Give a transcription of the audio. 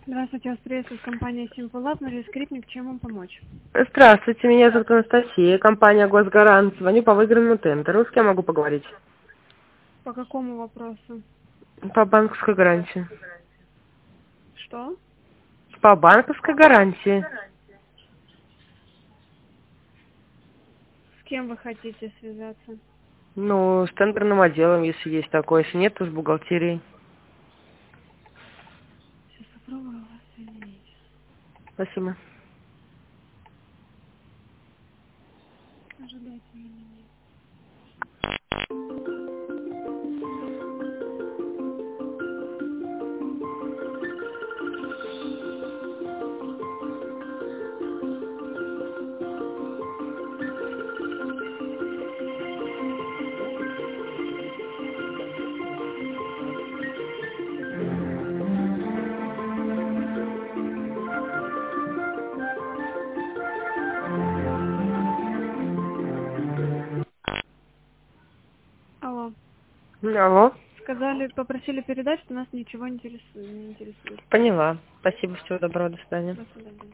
Здравствуйте, вас приветствует компания Симпулаб, Мария Скрипник, чем вам помочь? Здравствуйте, меня зовут Анастасия, компания Госгарант. Звоню по выигранному тендеру. С кем могу поговорить? По какому вопросу? По банковской гарантии. Что? По банковской гарантии. С кем вы хотите связаться? Ну, с тендерным отделом, если есть такое. Если нет, то с бухгалтерией. Сейчас попробую вас соединить. Спасибо. Ожидайте меня. Алло. Алло. Сказали, попросили передать, что нас ничего не интересует. Поняла. Спасибо, всего доброго, до свидания. До свидания.